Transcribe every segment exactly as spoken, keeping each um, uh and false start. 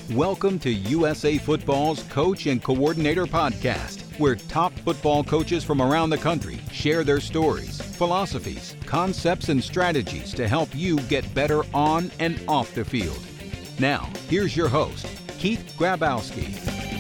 Welcome to U S A Football's Coach and Coordinator Podcast, where top football coaches from around the country share their stories, philosophies, concepts, and strategies to help you get better on and off the field. Now, here's your host, Keith Grabowski.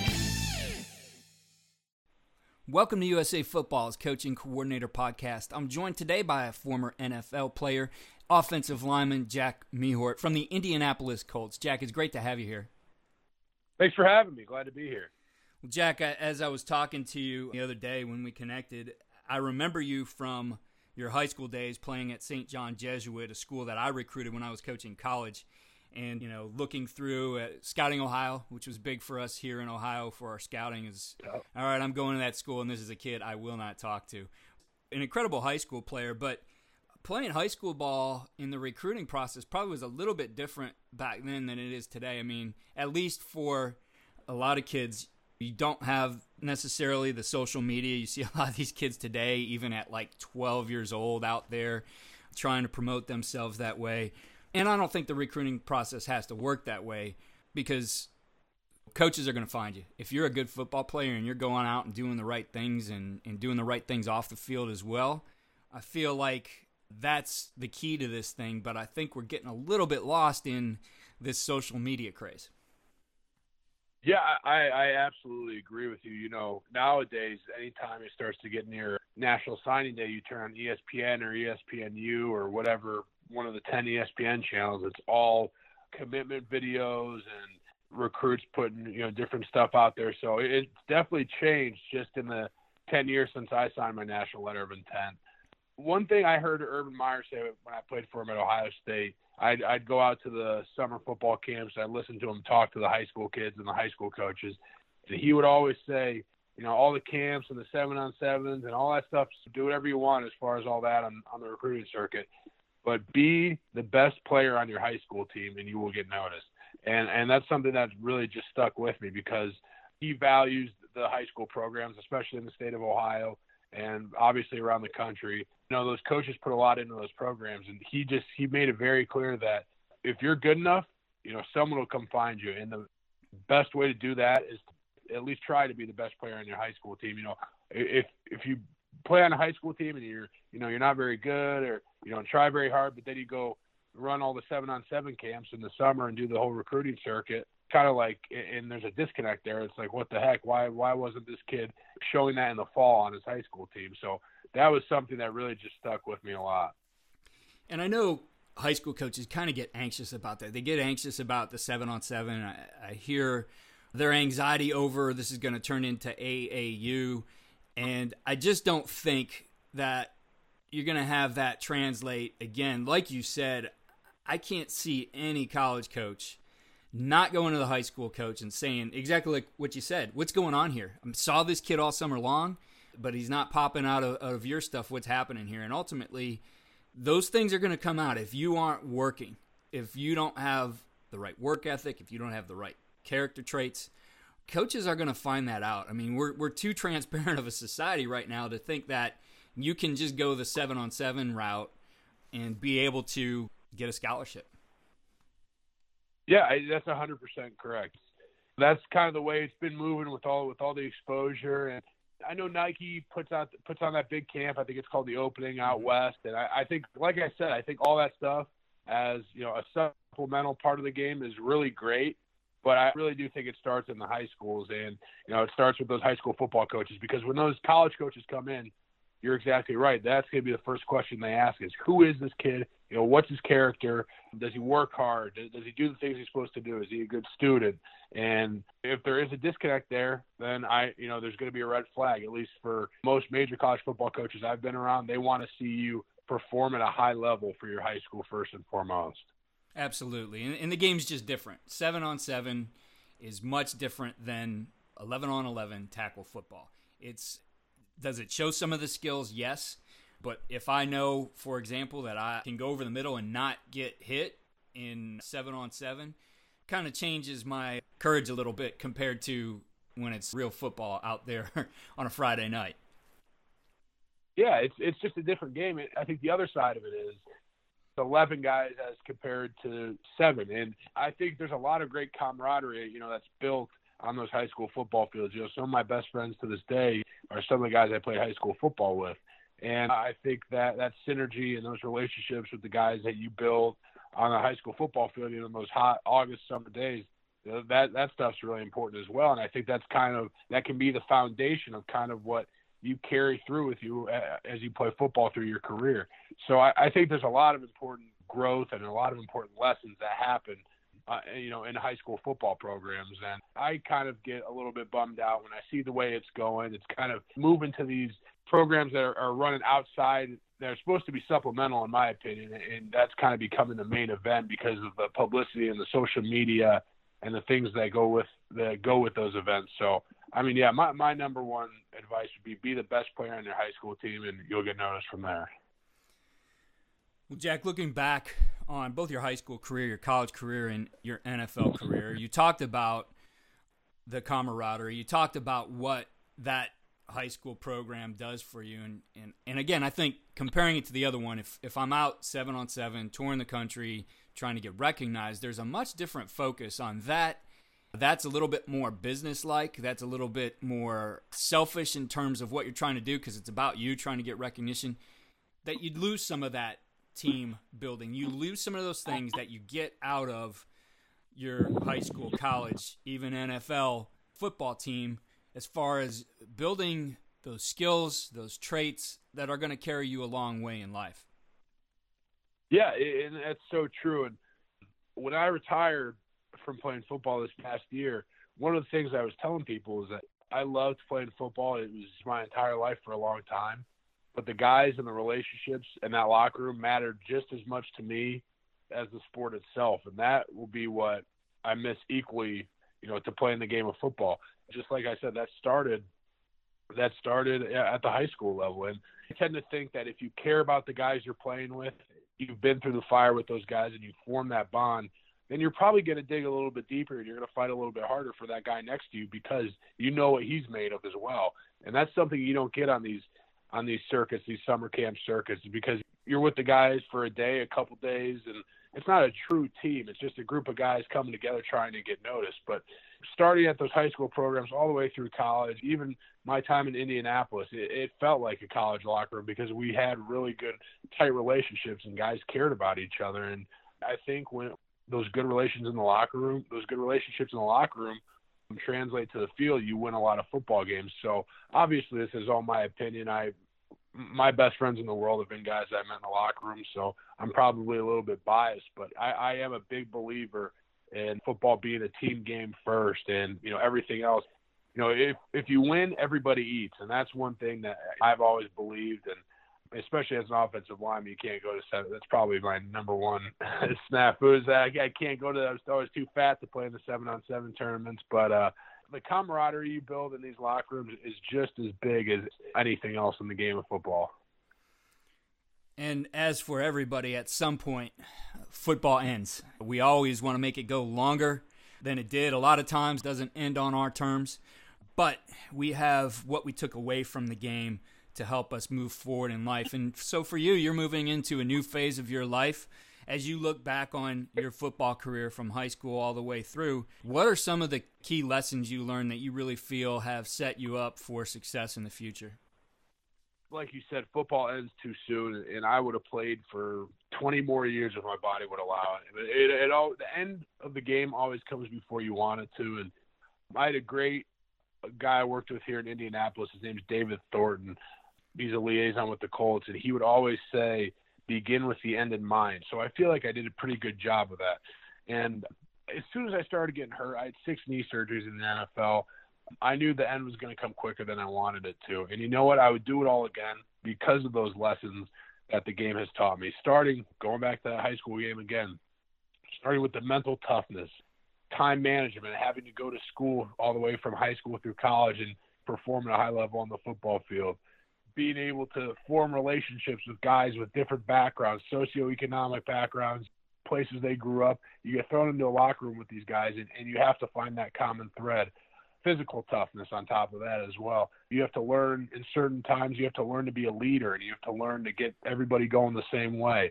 Welcome to U S A Football's Coach and Coordinator Podcast. I'm joined today by a former N F L player, offensive lineman Jack Mehort from the Indianapolis Colts. Jack, it's great to have you here. Thanks for having me. Glad to be here. Well, Jack, as I was talking to you the other day when we connected, I remember you from your high school days playing at Saint John Jesuit, a school that I recruited when I was coaching college. And, you know, looking through at Scouting Ohio, which was big for us here in Ohio for our scouting, is, Yep. All right, I'm going to that school, and this is a kid I will not talk to. An incredible high school player, but playing high school ball in the recruiting process probably was a little bit different back then than it is today. I mean, at least for a lot of kids, you don't have necessarily the social media. You see a lot of these kids today, even at like twelve years old, out there trying to promote themselves that way. And I don't think the recruiting process has to work that way, because coaches are going to find you. If you're a good football player and you're going out and doing the right things and, and doing the right things off the field as well, I feel like that's the key to this thing. But I think we're getting a little bit lost in this social media craze. Yeah, I, I absolutely agree with you. You know, nowadays, anytime it starts to get near National Signing Day, you turn on E S P N or E S P N U or whatever, one of the ten E S P N channels. It's all commitment videos and recruits putting, you know, different stuff out there. So it's definitely changed just in the ten years since I signed my national letter of intent. One thing I heard Urban Meyer say when I played for him at Ohio State, I'd, I'd go out to the summer football camps. I'd listen to him talk to the high school kids and the high school coaches. And he would always say, you know, all the camps and the seven on sevens and all that stuff, do whatever you want as far as all that on, on the recruiting circuit. But be the best player on your high school team and you will get noticed. And and that's something that's really just stuck with me, because he values the high school programs, especially in the state of Ohio and obviously around the country. You know, those coaches put a lot into those programs, and he just he made it very clear that if you're good enough, you know, someone will come find you. And the best way to do that is to at least try to be the best player on your high school team. You know, if if you play on a high school team and you're, you know, you're not very good, or you don't try very hard, but then you go run all the seven on seven camps in the summer and do the whole recruiting circuit, kind of like, and there's a disconnect there. It's like, what the heck? Why, why wasn't this kid showing that in the fall on his high school team? So that was something that really just stuck with me a lot. And I know high school coaches kind of get anxious about that. They get anxious about the seven on seven. I, I hear their anxiety over this is going to turn into A A U. And I just don't think that you're going to have that translate again. Like you said, I can't see any college coach not going to the high school coach and saying exactly like what you said. What's going on here? I saw this kid all summer long, but he's not popping out of, out of your stuff. What's happening here? And ultimately, those things are going to come out if you aren't working, if you don't have the right work ethic, if you don't have the right character traits. Coaches are going to find that out. I mean, we're we're too transparent of a society right now to think that you can just go the seven on seven route and be able to get a scholarship. Yeah, I, that's one hundred percent correct. That's kind of the way it's been moving with all with all the exposure. And I know Nike puts out puts on that big camp. I think it's called the Opening out west. And I, I think, like I said, I think all that stuff as, you know, a supplemental part of the game is really great. But I really do think it starts in the high schools, and, you know, it starts with those high school football coaches, because when those college coaches come in, you're exactly right. That's going to be the first question they ask is, who is this kid? You know, what's his character? Does he work hard? Does, does he do the things he's supposed to do? Is he a good student? And if there is a disconnect there, then I, you know, there's going to be a red flag, at least for most major college football coaches I've been around. They want to see you perform at a high level for your high school first and foremost. Absolutely. And, and the game's just different. Seven on seven is much different than eleven on eleven tackle football. It's, does it show some of the skills? Yes. But if I know, for example, that I can go over the middle and not get hit in seven on seven, kind of changes my courage a little bit compared to when it's real football out there on a Friday night. Yeah, it's it's just a different game. I think the other side of it is eleven guys as compared to seven. And I think there's a lot of great camaraderie, you know, that's built on those high school football fields. You know, some of my best friends to this day are some of the guys I played high school football with. And I think that that synergy and those relationships with the guys that you build on a high school football field, you know, those hot August summer days, you know, that, that stuff's really important as well. And I think that's kind of, that can be the foundation of kind of what you carry through with you as you play football through your career. So I, I think there's a lot of important growth and a lot of important lessons that happen Uh, you know, in high school football programs. And I kind of get a little bit bummed out when I see the way it's going. It's kind of moving to these programs that are, are running outside. They're supposed to be supplemental, in my opinion, and that's kind of becoming the main event because of the publicity and the social media and the things that go with that go with those events. So, I mean, yeah, my, my number one advice would be be the best player on your high school team, and you'll get noticed from there. Well, Jack, looking back on both your high school career, your college career, and your N F L career, you talked about the camaraderie. You talked about what that high school program does for you. And, and, and again, I think comparing it to the other one, if, if I'm out seven on seven, touring the country, trying to get recognized, there's a much different focus on that. That's a little bit more business-like. That's a little bit more selfish in terms of what you're trying to do because it's about you trying to get recognition. That you'd lose some of that team building. You lose some of those things that you get out of your high school, college, even N F L football team as far as building those skills, those traits that are going to carry you a long way in life. Yeah, and that's so true. And when I retired from playing football this past year, one of the things I was telling people is that I loved playing football. It was my entire life for a long time. But the guys and the relationships in that locker room mattered just as much to me as the sport itself. And that will be what I miss equally, you know, to playing the game of football. Just like I said, that started that started at the high school level. And I tend to think that if you care about the guys you're playing with, you've been through the fire with those guys and you form that bond, then you're probably going to dig a little bit deeper and you're going to fight a little bit harder for that guy next to you because you know what he's made of as well. And that's something you don't get on these on these circuits, these summer camp circuits, because you're with the guys for a day, a couple days, and it's not a true team. It's just a group of guys coming together trying to get noticed. But starting at those high school programs all the way through college, even my time in Indianapolis, it, it felt like a college locker room because we had really good, tight relationships and guys cared about each other. And I think when those good relations in the locker room, those good relationships in the locker room translate to the field, you win a lot of football games. So obviously this is all my opinion. I, my best friends in the world have been guys I met in the locker room. So I'm probably a little bit biased, but I, I am a big believer in football being a team game first and, you know, everything else. You know, if, if you win, everybody eats. And that's one thing that I've always believed. And especially as an offensive lineman, you can't go to seven. That's probably my number one snafu is that I, I can't go to, I was always too fat to play in the seven on seven tournaments. But uh, the camaraderie you build in these locker rooms is just as big as anything else in the game of football. And as for everybody, at some point, football ends. We always want to make it go longer than it did. A lot of times doesn't end on our terms. But we have what we took away from the game to help us move forward in life. And so for you, you're moving into a new phase of your life. As you look back on your football career from high school all the way through, what are some of the key lessons you learned that you really feel have set you up for success in the future? Like you said, football ends too soon, and I would have played for twenty more years if my body would allow it. It, it, it all, the end of the game always comes before you want it to. And I had a great guy I worked with here in Indianapolis. His name is David Thornton. He's a liaison with the Colts, and he would always say, begin with the end in mind. So I feel like I did a pretty good job of that. And as soon as I started getting hurt, I had six knee surgeries in the N F L. I knew the end was going to come quicker than I wanted it to. And you know what? I would do it all again because of those lessons that the game has taught me. Starting, going back to the high school game again, starting with the mental toughness, time management, having to go to school all the way from high school through college and perform at a high level on the football field. Being able to form relationships with guys with different backgrounds, socioeconomic backgrounds, places they grew up. You get thrown into a locker room with these guys, and, and you have to find that common thread. Physical toughness on top of that as well. You have to learn in certain times, you have to learn to be a leader, and you have to learn to get everybody going the same way.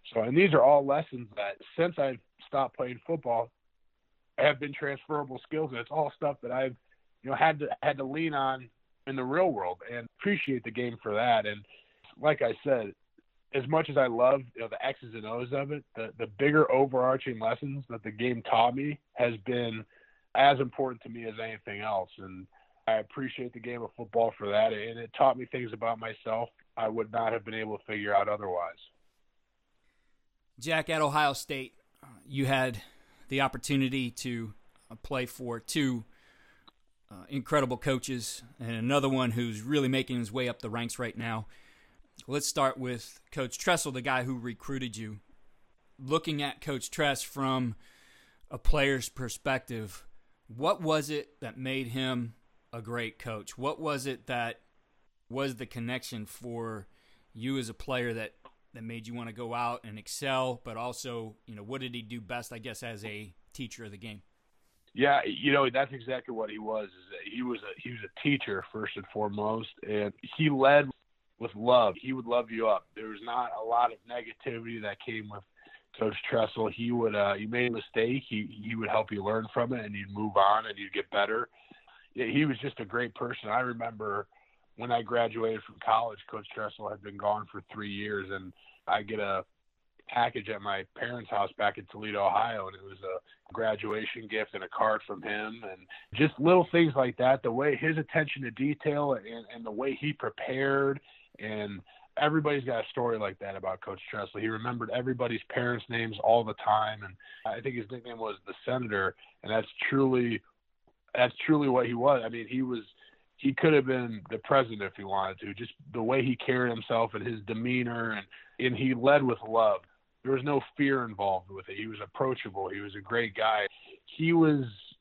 So, and these are all lessons that since I've stopped playing football have been transferable skills, and it's all stuff that I've, you know, had to had to lean on in the real world, and appreciate the game for that. And like I said, as much as I love, you know, the X's and O's of it, the, the bigger overarching lessons that the game taught me has been as important to me as anything else. And I appreciate the game of football for that. And it taught me things about myself I would not have been able to figure out otherwise. Jack, at Ohio State, you had the opportunity to play for two uh, incredible coaches and another one who's really making his way up the ranks right now. Let's start with Coach Tressel, the guy who recruited you. Looking at Coach Tress from a player's perspective, what was it that made him a great coach? What was it that was the connection for you as a player that, that made you want to go out and excel, but also, you know, what did he do best, I guess, as a teacher of the game? Yeah, you know, that's exactly what he was. Is that he was a he was a teacher first and foremost, and he led with love. He would love you up. There was not a lot of negativity that came with Coach Tressel. He would, uh, you made a mistake, he he would help you learn from it, and you'd move on, and you'd get better. Yeah, he was just a great person. I remember when I graduated from college, Coach Tressel had been gone for three years, and I get a package at my parents' house back in Toledo, Ohio, and it was a graduation gift and a card from him, and just little things like that. The way his attention to detail and, and the way he prepared, and everybody's got a story like that about Coach Tressel. He remembered everybody's parents' names all the time, and I think his nickname was the Senator, and that's truly that's truly what he was. I mean, he was he could have been the president if he wanted to. Just the way he carried himself and his demeanor, and and he led with love. There was no fear involved with it. He was approachable. He was a great guy. He was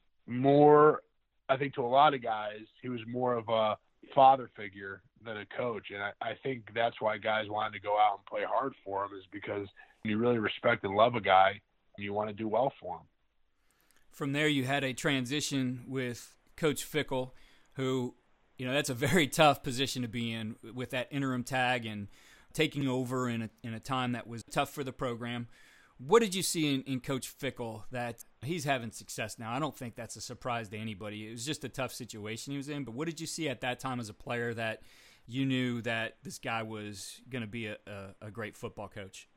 more, I think to a lot of guys, he was more of a father figure than a coach. And I, I think that's why guys wanted to go out and play hard for him, is because you really respect and love a guy and you want to do well for him. From there, you had a transition with Coach Fickell, who, you know, that's a very tough position to be in with that interim tag and taking over in a, in a time that was tough for the program. What did you see in, in Coach Fickell that he's having success now? I don't think that's a surprise to anybody. It was just a tough situation he was in. But what did you see at that time as a player that you knew that this guy was going to be a, a, a great football coach?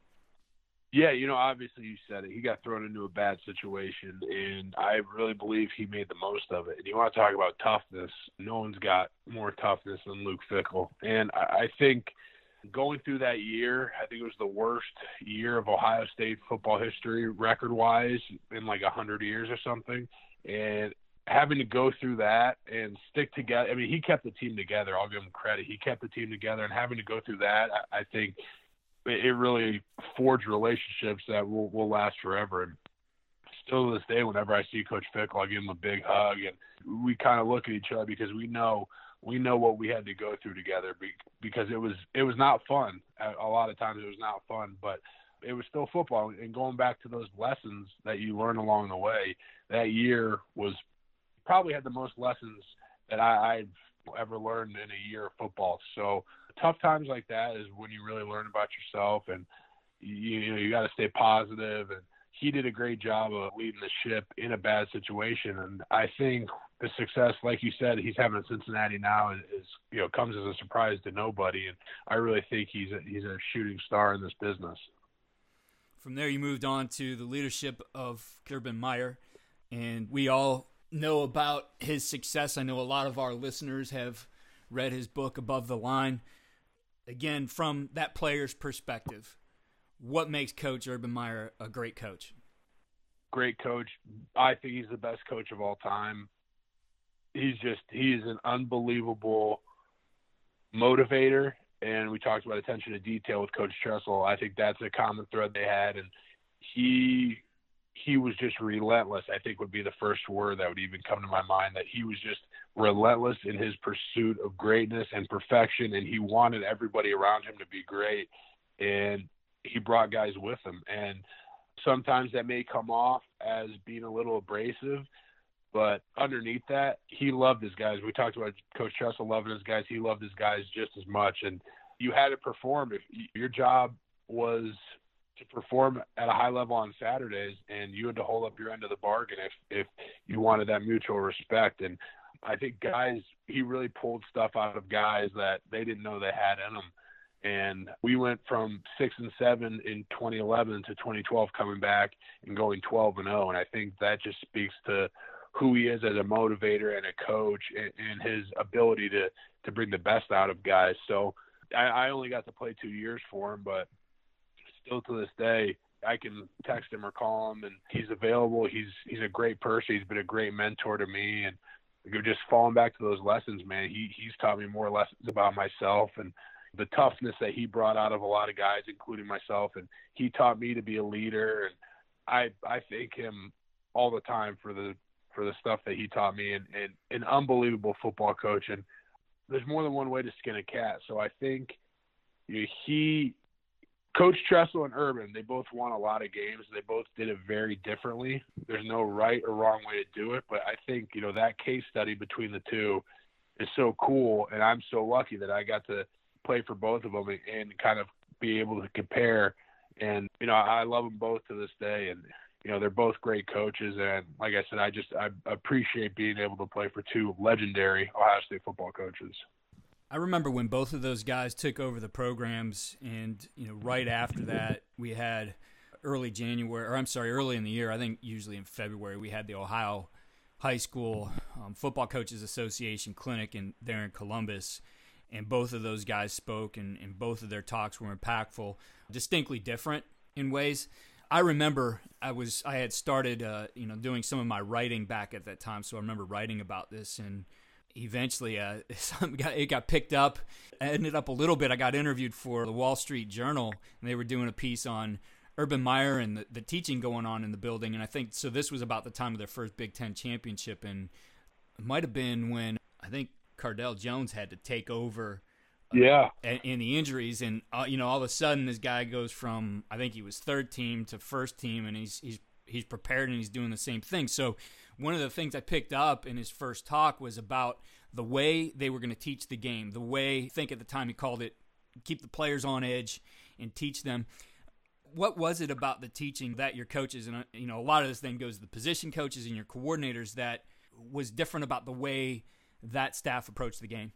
Yeah, you know, obviously you said it. He got thrown into a bad situation, and I really believe he made the most of it. And you want to talk about toughness. No one's got more toughness than Luke Fickell. And I, I think going through that year, I think it was the worst year of Ohio State football history record-wise in like one hundred years or something. And having to go through that and stick together. I mean, he kept the team together. I'll give him credit. He kept the team together, and having to go through that, I, I think – it really forged relationships that will, will last forever. And still to this day, whenever I see Coach Fickell, I give him a big hug, and we kind of look at each other because we know we know what we had to go through together, because it was it was not fun. A lot of times it was not fun, but it was still football. And going back to those lessons that you learn along the way, that year was probably had the most lessons that I, I've ever learned in a year of football. So tough times like that is when you really learn about yourself, and you, you know, you got to stay positive. And he did a great job of leading the ship in a bad situation. And I think the success, like you said, he's having in Cincinnati now is, is, you know, comes as a surprise to nobody. And I really think he's a, he's a shooting star in this business. From there, you moved on to the leadership of Urban Meyer, and we all know about his success. I know a lot of our listeners have read his book, Above the Line. Again, from that player's perspective, what makes Coach Urban Meyer a great coach? Great coach. I think he's the best coach of all time. He's just, he's an unbelievable motivator. And we talked about attention to detail with Coach Tressel. I think that's a common thread they had. And he, he was just relentless, I think would be the first word that would even come to my mind, that he was just relentless in his pursuit of greatness and perfection, and he wanted everybody around him to be great, and he brought guys with him. And sometimes that may come off as being a little abrasive, but underneath that, he loved his guys. We talked about Coach Tressel loving his guys. He loved his guys just as much, and you had to perform. If your job was to perform at a high level on Saturdays, and you had to hold up your end of the bargain if, if you wanted that mutual respect. And I think guys, he really pulled stuff out of guys that they didn't know they had in them. And we went from six and seven in twenty eleven to twenty twelve coming back and going twelve and oh. And I think that just speaks to who he is as a motivator and a coach, and, and his ability to, to bring the best out of guys. So I, I only got to play two years for him, but still to this day, I can text him or call him, and he's available. He's he's a great person. He's been a great mentor to me, and just falling back to those lessons, man. He he's taught me more lessons about myself and the toughness that he brought out of a lot of guys, including myself. And he taught me to be a leader, and I I thank him all the time for the for the stuff that he taught me, and, and an unbelievable football coach. And there's more than one way to skin a cat. So I think you know, he. Coach Tressel and Urban, they both won a lot of games. They both did it very differently. There's no right or wrong way to do it, but I think, you know, that case study between the two is so cool, and I'm so lucky that I got to play for both of them and, and kind of be able to compare. And, you know, I love them both to this day, and, you know, they're both great coaches. And like I said, I just I appreciate being able to play for two legendary Ohio State football coaches. I remember when both of those guys took over the programs, and you know, right after that, we had early January, or I'm sorry, early in the year. I think usually in February, we had the Ohio High School um, Football Coaches Association clinic in there in Columbus, and both of those guys spoke, and, and both of their talks were impactful, distinctly different in ways. I remember I was I had started uh, you know doing some of my writing back at that time, so I remember writing about this, and eventually uh, got, it got picked up. I ended up a little bit. I got interviewed for the Wall Street Journal, and they were doing a piece on Urban Meyer and the, the teaching going on in the building. And I think, so this was about the time of their first Big Ten championship, and it might have been when I think Cardale Jones had to take over uh, yeah. in the injuries. And, uh, you know, all of a sudden this guy goes from, I think he was third team to first team, and he's he's he's prepared and he's doing the same thing. So one of the things I picked up in his first talk was about the way they were going to teach the game, the way, I think at the time he called it, keep the players on edge and teach them. What was it about the teaching that your coaches, and you know, a lot of this then goes to the position coaches and your coordinators, that was different about the way that staff approached the game?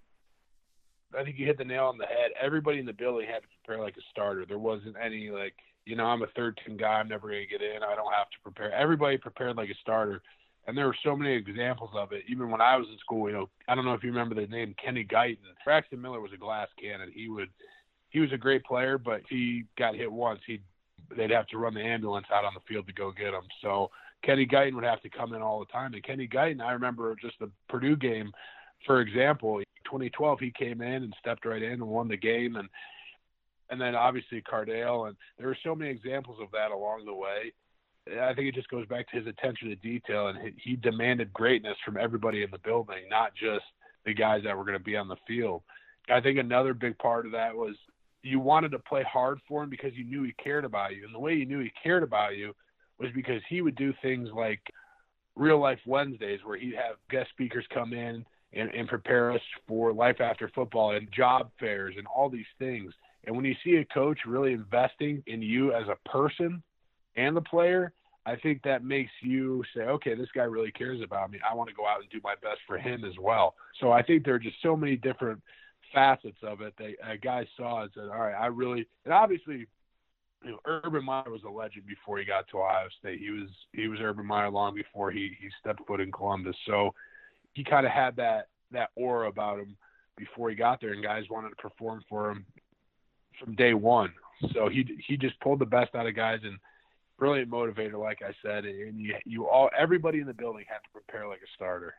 I think you hit the nail on the head. Everybody in the building had to prepare like a starter. There wasn't any like, you know, I'm a third team guy, I'm never going to get in, I don't have to prepare. Everybody prepared like a starter. And there were so many examples of it. Even when I was in school, you know, I don't know if you remember the name Kenny Guyton. Braxton Miller was a glass cannon. He would, he was a great player, but if he got hit once, he'd, they'd have to run the ambulance out on the field to go get him. So Kenny Guyton would have to come in all the time. And Kenny Guyton, I remember just the Purdue game, for example, twenty twelve, he came in and stepped right in and won the game. And, and then obviously Cardale. And there were so many examples of that along the way. I think it just goes back to his attention to detail, and he demanded greatness from everybody in the building, not just the guys that were going to be on the field. I think another big part of that was you wanted to play hard for him because you knew he cared about you. And the way you knew he cared about you was because he would do things like Real Life Wednesdays, where he'd have guest speakers come in and, and prepare us for life after football, and job fairs and all these things. And when you see a coach really investing in you as a person and the player, I think that makes you say, okay, this guy really cares about me. I want to go out and do my best for him as well. So I think there are just so many different facets of it that a guy saw and said, all right, I really, and obviously, you know, Urban Meyer was a legend before he got to Ohio State. He was, he was Urban Meyer long before he, he stepped foot in Columbus. So he kind of had that, that aura about him before he got there, and guys wanted to perform for him from day one. So he, he just pulled the best out of guys, and brilliant motivator, like I said, and you, you all, everybody in the building had to prepare like a starter.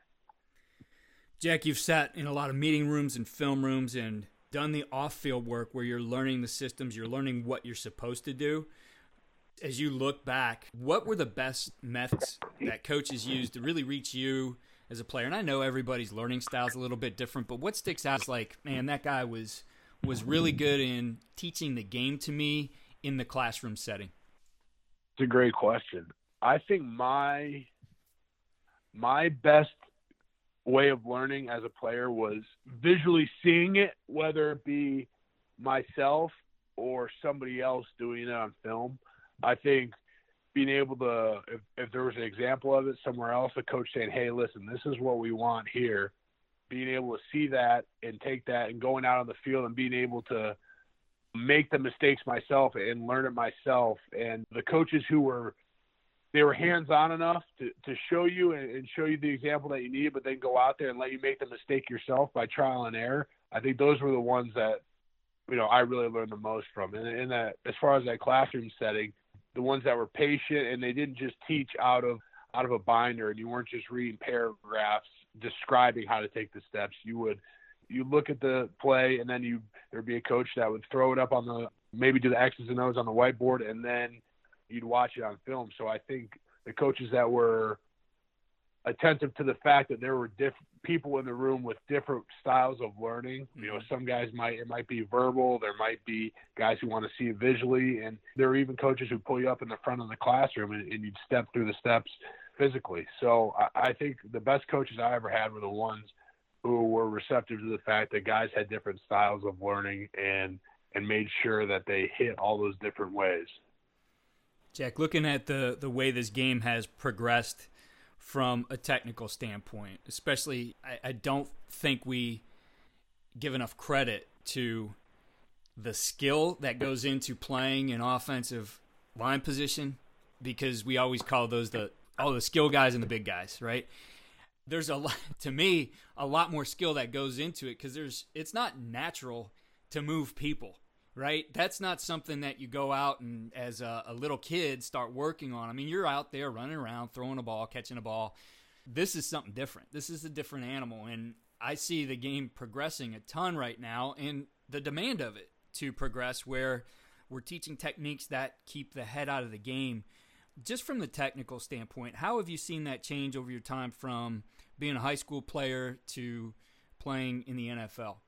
Jack, you've sat in a lot of meeting rooms and film rooms and done the off-field work where you're learning the systems, you're learning what you're supposed to do. As you look back, what were the best methods that coaches used to really reach you as a player? And I know everybody's learning style is a little bit different, but what sticks out is like, man, that guy was was really good in teaching the game to me in the classroom setting. It's a great question. I think my my best way of learning as a player was visually seeing it, whether it be myself or somebody else doing it on film. I think being able to, if, if there was an example of it somewhere else, a coach saying, hey, listen, this is what we want here, being able to see that and take that and going out on the field and being able to make the mistakes myself and learn it myself. And the coaches who were, they were hands-on enough to, to show you and, and show you the example that you need, but then go out there and let you make the mistake yourself by trial and error. I think those were the ones that, you know, I really learned the most from. And in that, as far as that classroom setting, the ones that were patient and they didn't just teach out of, out of a binder, and you weren't just reading paragraphs describing how to take the steps. You would, you look at the play, and then you, there'd be a coach that would throw it up on the, maybe do the X's and O's on the whiteboard, and then you'd watch it on film. So I think the coaches that were attentive to the fact that there were different people in the room with different styles of learning. You know, some guys might, it might be verbal. There might be guys who want to see it visually. And there are even coaches who pull you up in the front of the classroom and, and you'd step through the steps physically. So I, I think the best coaches I ever had were the ones who were receptive to the fact that guys had different styles of learning and, and made sure that they hit all those different ways. Jack, looking at the, the way this game has progressed from a technical standpoint, especially, I, I don't think we give enough credit to the skill that goes into playing an offensive line position, because we always call those the, oh, the skill guys and the big guys, right? There's a lot, to me, a lot more skill that goes into it, because there's, it's not natural to move people. Right? That's not something that you go out and as a, a little kid start working on. I mean, you're out there running around, throwing a ball, catching a ball. This is something different. This is a different animal. And I see the game progressing a ton right now, and the demand of it to progress, where we're teaching techniques that keep the head out of the game. Just from the technical standpoint, how have you seen that change over your time from being a high school player to playing in the N F L?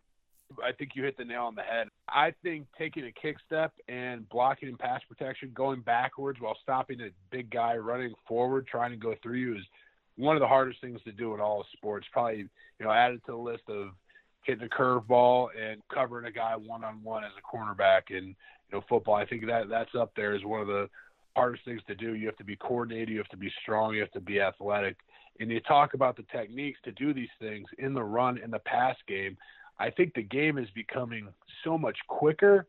I think you hit the nail on the head. I think taking a kick step and blocking in pass protection, going backwards while stopping a big guy running forward, trying to go through you, is one of the hardest things to do in all of sports. Probably, you know, added to the list of hitting a curveball and covering a guy one-on-one as a cornerback in, you know, football. I think that that's up there as one of the hardest things to do. You have to be coordinated. You have to be strong. You have to be athletic. And you talk about the techniques to do these things in the run and the pass game. I think the game is becoming so much quicker,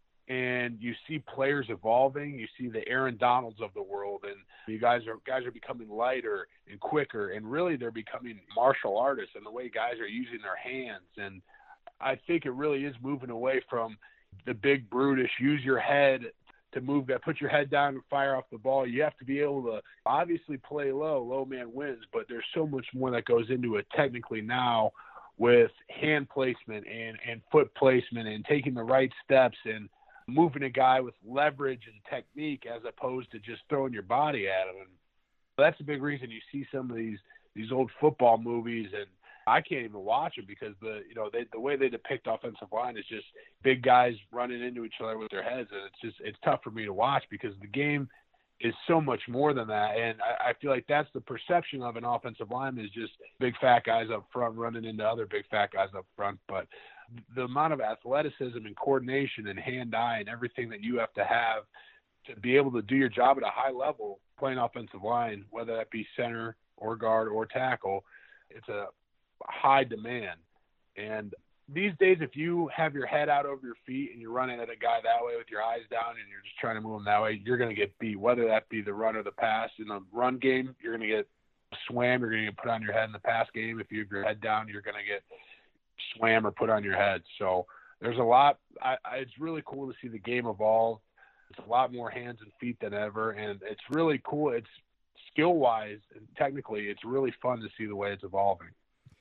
and you see players evolving. You see the Aaron Donalds of the world, and you guys are guys are becoming lighter and quicker, and really they're becoming martial artists in the way guys are using their hands. And I think it really is moving away from the big brutish, use your head to move that, put your head down and fire off the ball. You have to be able to obviously play low, low man wins, but there's so much more that goes into it technically now, with hand placement and, and foot placement and taking the right steps and moving a guy with leverage and technique as opposed to just throwing your body at him. And that's a big reason you see some of these, these old football movies, and I can't even watch them because the, you know, they, the way they depict offensive line is just big guys running into each other with their heads. And it's just, it's tough for me to watch because the game is so much more than that. And I, I feel like that's the perception of an offensive lineman, is just big fat guys up front running into other big fat guys up front. But the amount of athleticism and coordination and hand-eye and everything that you have to have to be able to do your job at a high level playing offensive line, whether that be center or guard or tackle, it's a high demand. And these days, if you have your head out over your feet and you're running at a guy that way with your eyes down and you're just trying to move him that way, you're going to get beat, whether that be the run or the pass. In the run game, you're going to get swam, you're going to get put on your head. In the pass game, if you have your head down, you're going to get swam or put on your head. So there's a lot. I, I, it's really cool to see the game evolve. It's a lot more hands and feet than ever, and it's really cool. It's skill-wise and technically, it's really fun to see the way it's evolving.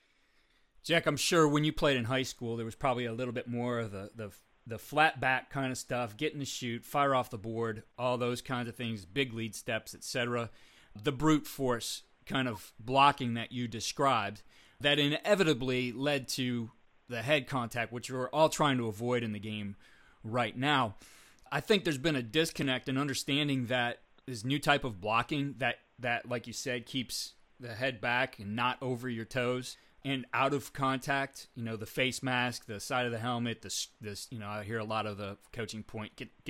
Jack, I'm sure when you played in high school, there was probably a little bit more of the, the the flat back kind of stuff, getting to shoot, fire off the board, all those kinds of things, big lead steps, et cetera. The brute force kind of blocking that you described that inevitably led to the head contact, which we're all trying to avoid in the game right now. I think there's been a disconnect in understanding that this new type of blocking that, that like you said, keeps the head back and not over your toes and out of contact, you know, the face mask, the side of the helmet, this, this, you know, I hear a lot of the coaching point, get, get your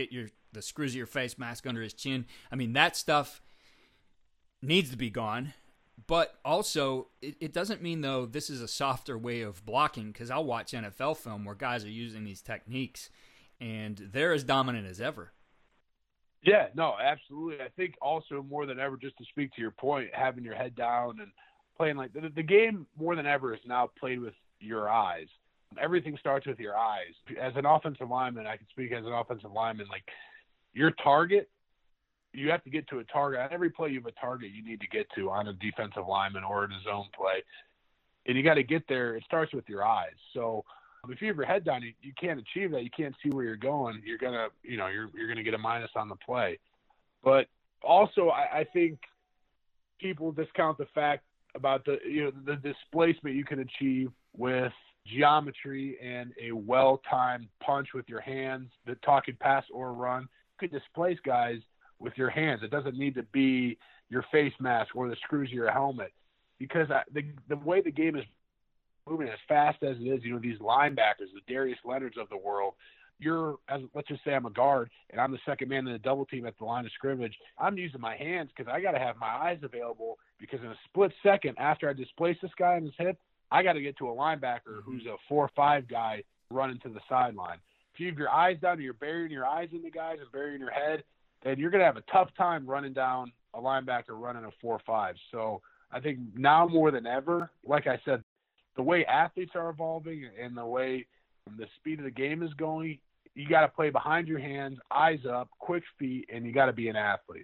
the screws your face mask under his chin. I mean, that stuff needs to be gone. But also, it, it doesn't mean, though, this is a softer way of blocking, because I'll watch N F L film where guys are using these techniques, and they're as dominant as ever. Yeah, no, absolutely. I think also more than ever, just to speak to your point, having your head down and playing like the, the game more than ever is now played with your eyes. Everything starts with your eyes. As an offensive lineman, I can speak as an offensive lineman, like your target, you have to get to a target. On every play, you have a target you need to get to on a defensive lineman or in a zone play. And you got to get there. It starts with your eyes. So if you have your head down, you, you can't achieve that. You can't see where you're going. You're going to, you know, you're, you're going to get a minus on the play. But also, I, I think people discount the fact about the, you know, the displacement you can achieve with geometry and a well-timed punch with your hands, the talking pass or run. You can displace guys with your hands. It doesn't need to be your face mask or the screws of your helmet, because I, the the way the game is moving as fast as it is, you know, these linebackers, the Darius Leonards of the world, you're, as let's just say I'm a guard and I'm the second man in the double team at the line of scrimmage. I'm using my hands because I got to have my eyes available, because in a split second after I displace this guy in his hip, I got to get to a linebacker who's a four or five guy running to the sideline. If you have your eyes down and you're burying your eyes in the guys and burying your head, then you're going to have a tough time running down a linebacker running a four five. So I think now more than ever, like I said, the way athletes are evolving and the way the speed of the game is going, you got to play behind your hands, eyes up, quick feet, and you got to be an athlete.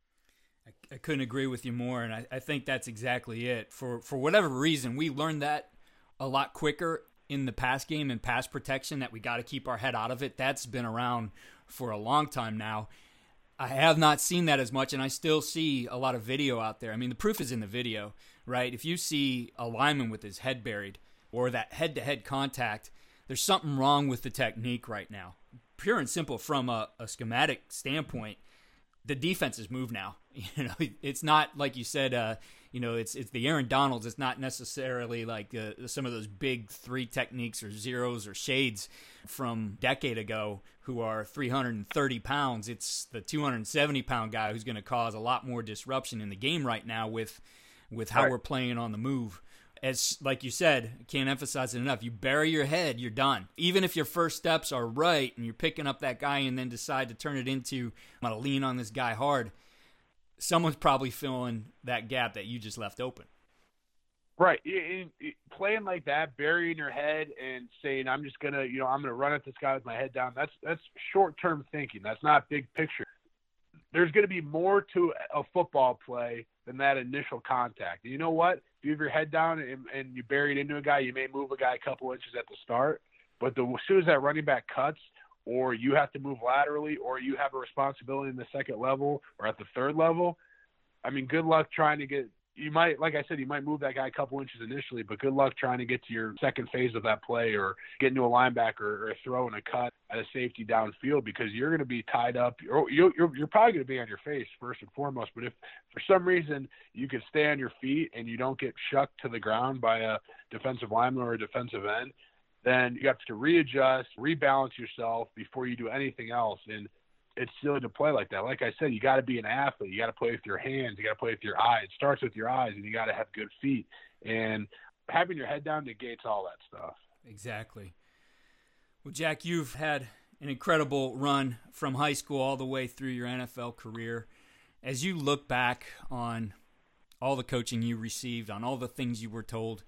I, I couldn't agree with you more, and I, I think that's exactly it. For for whatever reason, we learned that a lot quicker in the pass game and pass protection, that we got to keep our head out of it. That's been around for a long time now. I have not seen that as much, and I still see a lot of video out there. I mean, the proof is in the video, right? If you see a lineman with his head buried or that head-to-head contact, there's something wrong with the technique right now. Pure and simple, from a, a schematic standpoint, the defenses move now. You know, it's not like you said. Uh, you know, it's it's the Aaron Donalds. It's not necessarily like uh, some of those big three techniques or zeros or shades from a decade ago who are three hundred thirty pounds. It's the two hundred seventy pound guy who's going to cause a lot more disruption in the game right now with with how right. we're playing on the move. As like you said, can't emphasize it enough. You bury your head, you're done. Even if your first steps are right and you're picking up that guy and then decide to turn it into, I'm going to lean on this guy hard, someone's probably filling that gap that you just left open. Right. It, it, playing like that, burying your head and saying, I'm just going to, you know, I'm going to run at this guy with my head down. That's, that's short-term thinking. That's not big picture. There's going to be more to a football play than that initial contact. And you know what? If you have your head down and, and you bury it into a guy, you may move a guy a couple inches at the start, but the, as soon as that running back cuts, or you have to move laterally, or you have a responsibility in the second level or at the third level, I mean, good luck trying to get – you might, like I said, you might move that guy a couple inches initially, but good luck trying to get to your second phase of that play or get into a linebacker or a throw and a cut at a safety downfield, because you're going to be tied up. Or you're, you're probably going to be on your face first and foremost, but if for some reason you can stay on your feet and you don't get shucked to the ground by a defensive lineman or a defensive end, then you have to readjust, rebalance yourself before you do anything else. And it's silly to play like that. Like I said, you got to be an athlete. You got to play with your hands. You got to play with your eyes. It starts with your eyes, and you got to have good feet. And having your head down negates all that stuff. Exactly. Well, Jack, you've had an incredible run from high school all the way through your N F L career. As you look back on all the coaching you received, on all the things you were told,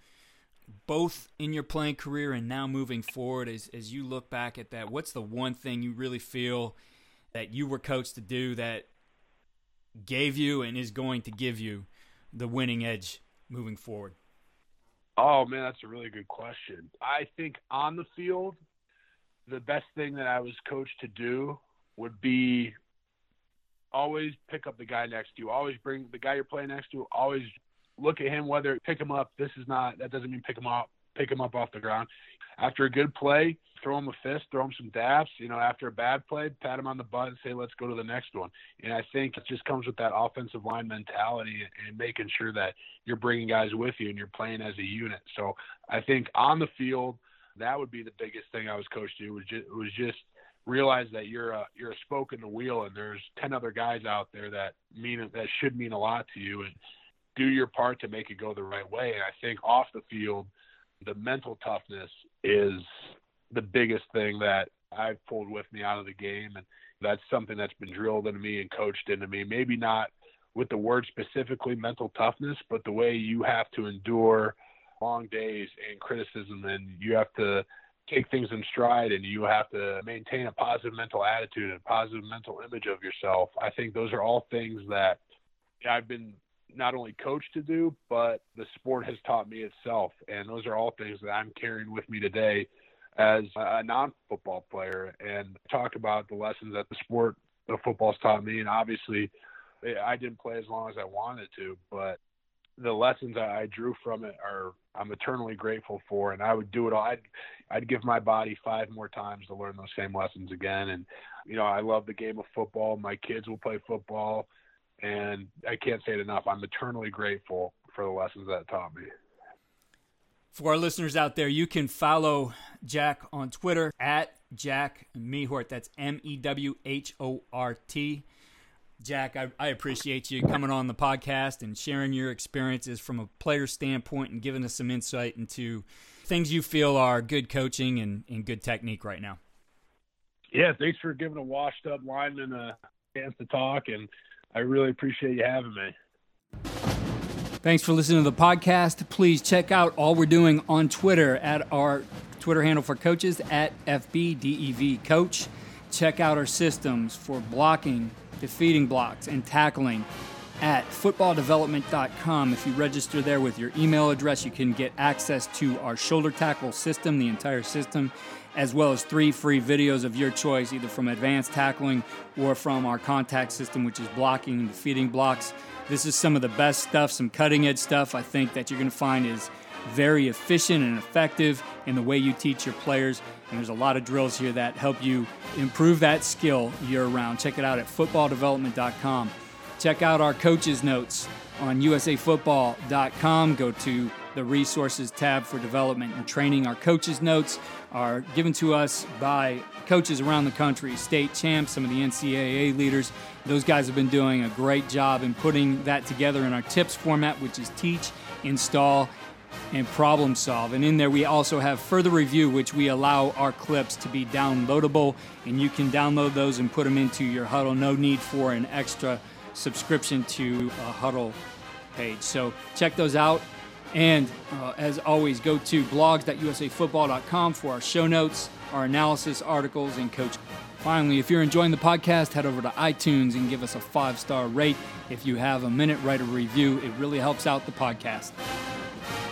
both in your playing career and now moving forward, as, as you look back at that, what's the one thing you really feel that you were coached to do that gave you and is going to give you the winning edge moving forward? Oh, man, that's a really good question. I think on the field, the best thing that I was coached to do would be always pick up the guy next to you. Always bring the guy you're playing next to, always look at him, whether pick him up. This is not, that doesn't mean pick him up, pick him up off the ground. After a good play, throw him a fist, throw him some daps. You know, after a bad play, pat him on the butt and say, let's go to the next one. And I think it just comes with that offensive line mentality and making sure that you're bringing guys with you and you're playing as a unit. So I think on the field, that would be the biggest thing I was coached to do, was just, was just realize that you're a, you're a spoke in the wheel, and there's ten other guys out there that mean that should mean a lot to you, and do your part to make it go the right way. And I think off the field, the mental toughness is the biggest thing that I've pulled with me out of the game. And that's something that's been drilled into me and coached into me. Maybe not with the word specifically mental toughness, but the way you have to endure long days and criticism, and you have to take things in stride, and you have to maintain a positive mental attitude and a positive mental image of yourself. I think those are all things that I've been not only coached to do, but the sport has taught me itself. And those are all things that I'm carrying with me today as a non-football player, and talk about the lessons that the sport of football's taught me. And obviously I didn't play as long as I wanted to, but the lessons I drew from it are I'm eternally grateful for, and I would do it all. I'd, I'd give my body five more times to learn those same lessons again. And, you know, I love the game of football. My kids will play football, and I can't say it enough. I'm eternally grateful for the lessons that it taught me. For our listeners out there, you can follow Jack on Twitter at Jack Mewhort. That's M E W H O R T. Jack, I, I appreciate you coming on the podcast and sharing your experiences from a player standpoint and giving us some insight into things you feel are good coaching and, and good technique right now. Yeah, thanks for giving a washed-up lineman a chance to talk, and I really appreciate you having me. Thanks for listening to the podcast. Please check out all we're doing on Twitter at our Twitter handle for coaches, at F B D E V Coach. Check out our systems for blocking, defeating blocks, and tackling at football development dot com. If you register there with your email address, you can get access to our shoulder tackle system, the entire system, as well as three free videos of your choice, either from advanced tackling or from our contact system, which is blocking and defeating blocks. This is some of the best stuff, some cutting-edge stuff I think that you're going to find is very efficient and effective in the way you teach your players. And there's a lot of drills here that help you improve that skill year-round. Check it out at football development dot com. Check out our coaches notes on U S A football dot com. Go to the resources tab for development and training. Our coaches notes are given to us by coaches around the country, state champs, some of the N C double A leaders. Those guys have been doing a great job in putting that together in our tips format, which is teach, install, and problem solve. And in there we also have further review, which we allow our clips to be downloadable, and you can download those and put them into your Huddle. No need for an extra subscription to a Huddle page. So check those out. And uh, as always, go to blogs dot U S A football dot com for our show notes, our analysis, articles, and coach. Finally, if you're enjoying the podcast, head over to iTunes and give us a five-star rate. If you have a minute, write a review. It really helps out the podcast.